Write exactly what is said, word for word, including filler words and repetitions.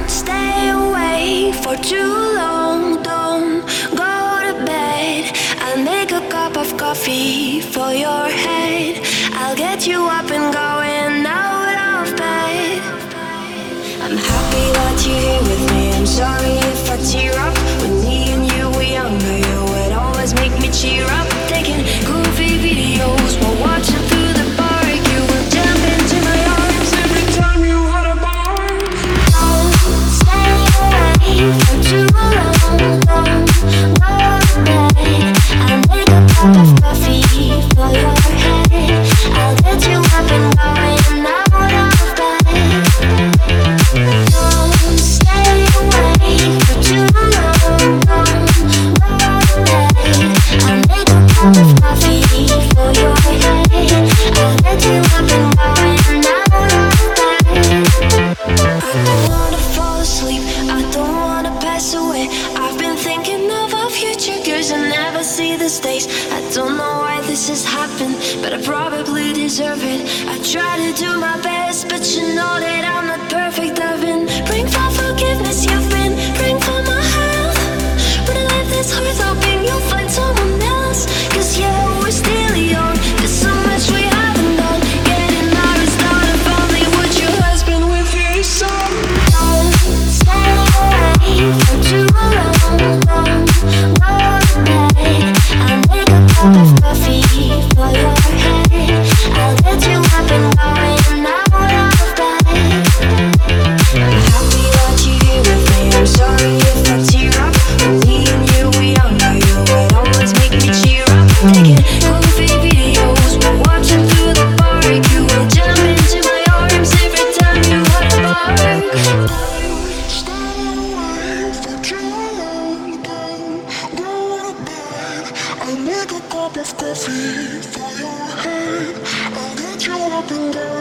stay away for too long. Don't go to bed. I'll make a cup of coffee for your head. I'll get you up and going out of bed. I'm happy that you're here with me. I'm sorry if I tear up. When me and you were younger, you would always make me cheer up. Taking goofy videos while watching through the park. You would jump into my arms every time you had a bar. Don't stay away for too long. Don't go to bed. I'll make a cup of coffee for your head. I'll get you up and going out of bed. Don't stay away for too long. Don't go to bed. I'll make a cup of coffee for your head. I'll get you up and going out of bed. I don't wanna fall asleep. I don't wanna pass away. I've been thinking of our future girls and never see the stakes. I don't know why this has happened, but I probably deserve it. I try to do my best, but you know that I'm not perfect. I've been praying for forgiveness. You've been praying for my health. When I live this hard, hoping you'll find someone else. Cause yeah, we're still young. There's so much we haven't done. Getting married, start a family. Would your husband with his son? Don't stay away for too long. Don't go to bed. I'll make a cup of coffee for your head. I'll get you up and going out of bed. I'm happy that you're here with me. I'm sorry if I tear up. When me and you were younger, you would always make me cheer up. Taking goofy videos while watching through the park. You would jump into my arms every time you had a bark. Stay away for too long. Don't go to bed. I'll make a cup of coffee for your head. I'll get you up and going.